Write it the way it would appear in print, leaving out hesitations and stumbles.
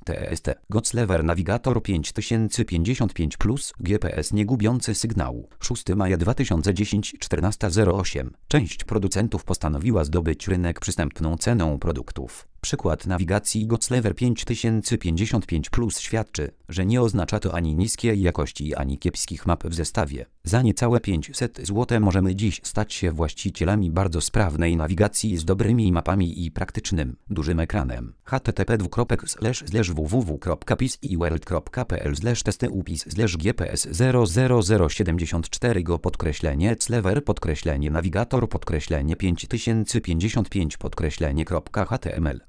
TEST, Goclever Navigator 5055 Plus, GPS nie gubiący sygnału. 6 maja 2010 14:08. Część producentów postanowiła zdobyć rynek przystępną ceną produktów. Przykład nawigacji Goclever 5055 Plus świadczy, że nie oznacza to ani niskiej jakości, ani kiepskich map w zestawie. Za niecałe 500 zł możemy dziś stać się właścicielami bardzo sprawnej nawigacji z dobrymi mapami i praktycznym, dużym ekranem. http://www.pisiworld.pl/testy/upis/gps 00074 _Clever_navigator _5055 _html